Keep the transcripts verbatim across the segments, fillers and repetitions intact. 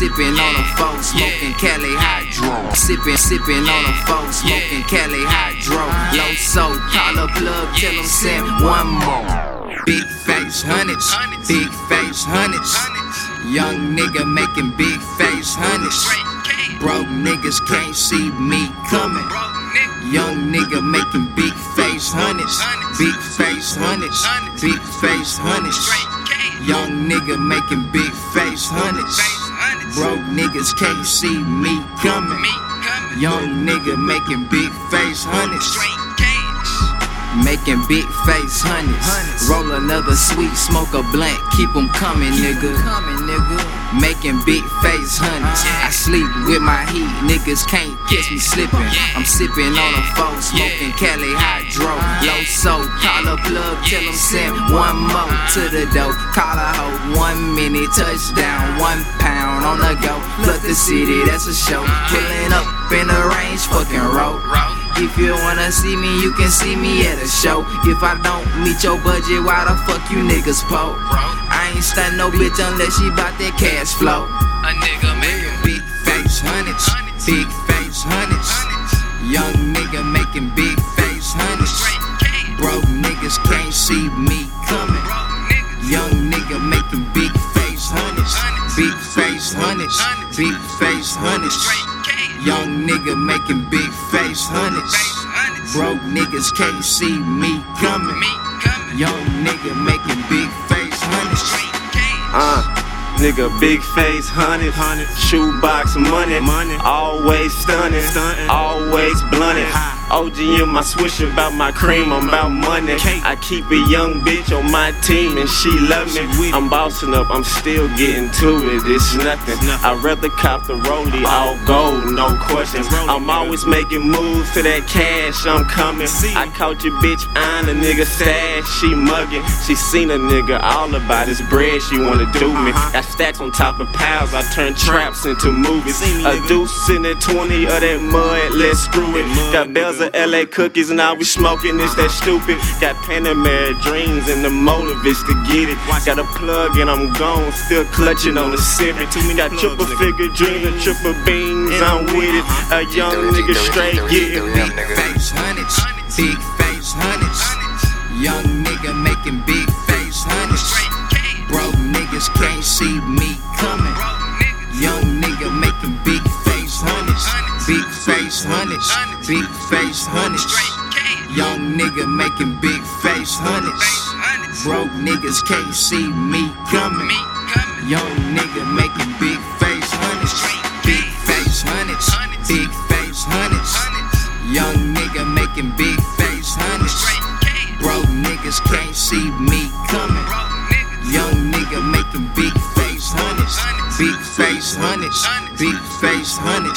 sipping on a foe, smoking Cali Hydro. Sipping, sipping on a foe, smoking Cali Hydro. Low soul, call a plug, tell them send one more. Big face hundreds, big face hundreds. Young nigga making big face hundreds. Broke niggas can't see me coming. Young nigga making big face hundreds. Big face hundreds, big face hundreds. Young nigga making big face hundreds. Broke niggas can't see me coming. Young nigga making big face hundreds. Making big face hundreds. Roll another sweet, smoke a blunt, keep them coming, nigga. Making big face hundreds. I sleep with my heat, niggas can't catch me slipping. I'm sipping on a foe, smoking Cali Hydro. Low soul, call a plug, tell them send one more to the dough. Call a hoe, one minute touchdown, one pound on the go. Flood the city, that's a show. Pulling up in the range, fucking road. If you wanna see me, you can see me at a show. If I don't meet your budget, why the fuck you niggas po? I ain't stun no bitch unless she bout that cash flow. A nigga making big face hundreds, big face hundreds. Young nigga making big face hundreds. Broke niggas can't see me coming. Young nigga making big face hundreds, big face hundreds, big face hundreds. Young nigga making big face hundreds. Broke niggas can't see me coming. Young nigga making big face hundreds. Uh, nigga, big face hundred, shoebox money, always stunning, always blunted. O G in my swish about my cream, I'm about money. I keep a young bitch on my team and she love me. I'm bossing up, I'm still getting to it, it's nothing. I'd rather cop the rollie, all gold, no questions. I'm always making moves to that cash, I'm coming. I caught your bitch on a nigga stash, she mugging. She seen a nigga all about his bread, she wanna do me. Got stacks on top of piles, I turn traps into movies. A deuce in that twenty of that mud, let's screw it. Got bells of L A cookies and I we smoking, it's that stupid. Got Panamera dreams and the motive is to get it. Got a plug and I'm gone, still clutching on the Civic. Got triple figure dreams and triple beans, I'm with it. A young nigga straight getting big face hundreds, big face hundreds. Young nigga making big face hundreds. Broke niggas can't see me coming. Young nigga making big face hundreds, big face hundreds, big face hundreds. Young nigga making big face hundreds. Broke niggas can't see me coming. Young nigga making big face hundreds, big face hundreds, big face hundreds. Young nigga making big face hundreds. Broke niggas can't see me coming. Young nigga making big face hundreds, big face hundreds, big face hundreds.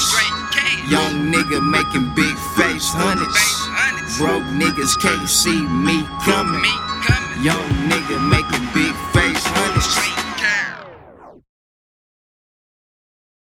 Young nigga making big face hundreds. Broke niggas can't see me coming. Young nigga making big